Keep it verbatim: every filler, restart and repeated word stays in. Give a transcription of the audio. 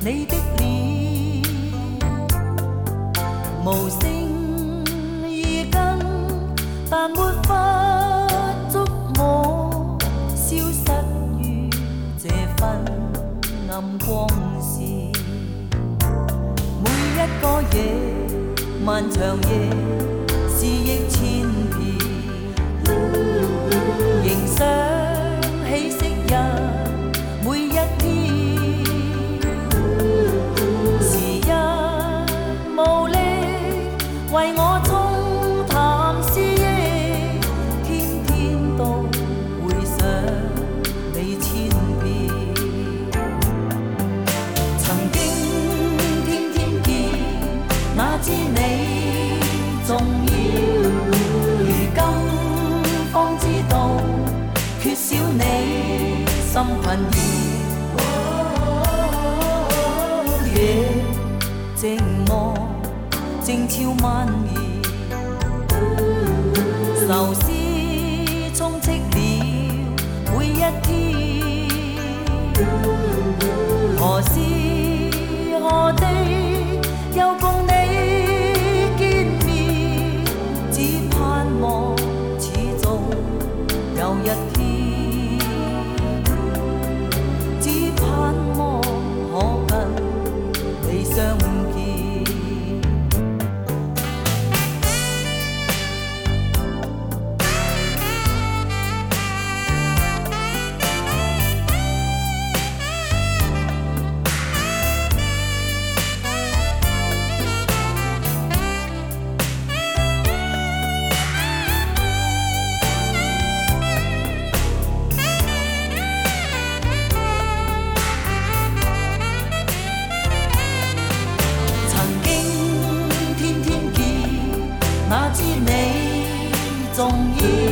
你的臉，無聲如根，但沒法捉摸，消失於這昏暗光線。每一個夜，漫長夜，思憶千遍，仍想起昔日每一天。時日無力為我沖淡思憶，天天都會想你千遍。曾經天天見，哪知你重要，如今方知道缺少你心困擾。夜靜默，靜悄蔓延，愁思充斥了每一天。何時何地又共你見面？只盼望始終有一天，只盼望可跟你相見。哪知你重要。